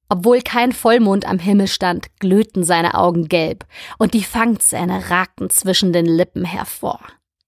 Obwohl kein Vollmond am Himmel stand, glühten seine Augen gelb und die Fangzähne ragten zwischen den Lippen hervor.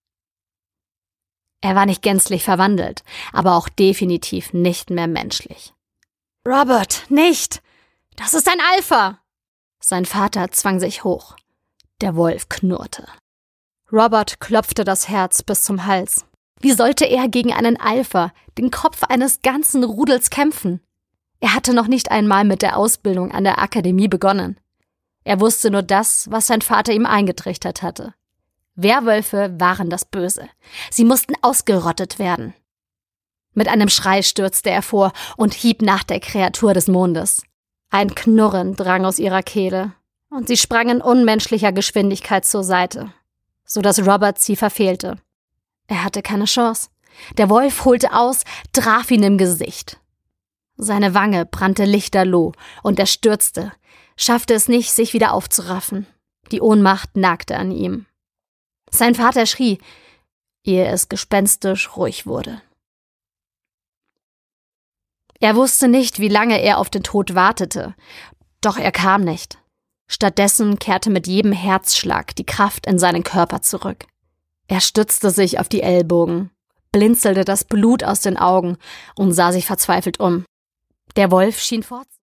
Er war nicht gänzlich verwandelt, aber auch definitiv nicht mehr menschlich. »Robert, nicht! Das ist ein Alpha!« Sein Vater zwang sich hoch. Der Wolf knurrte. Robert klopfte das Herz bis zum Hals. Wie sollte er gegen einen Alpha, den Kopf eines ganzen Rudels, kämpfen? Er hatte noch nicht einmal mit der Ausbildung an der Akademie begonnen. Er wusste nur das, was sein Vater ihm eingetrichtert hatte. Werwölfe waren das Böse. Sie mussten ausgerottet werden. Mit einem Schrei stürzte er vor und hieb nach der Kreatur des Mondes. Ein Knurren drang aus ihrer Kehle, und sie sprang in unmenschlicher Geschwindigkeit zur Seite, so dass Robert sie verfehlte. Er hatte keine Chance. Der Wolf holte aus, traf ihn im Gesicht. Seine Wange brannte lichterloh und er stürzte, schaffte es nicht, sich wieder aufzuraffen. Die Ohnmacht nagte an ihm. Sein Vater schrie, ehe es gespenstisch ruhig wurde. Er wusste nicht, wie lange er auf den Tod wartete, doch er kam nicht. Stattdessen kehrte mit jedem Herzschlag die Kraft in seinen Körper zurück. Er stützte sich auf die Ellbogen, blinzelte das Blut aus den Augen und sah sich verzweifelt um. Der Wolf schien fort.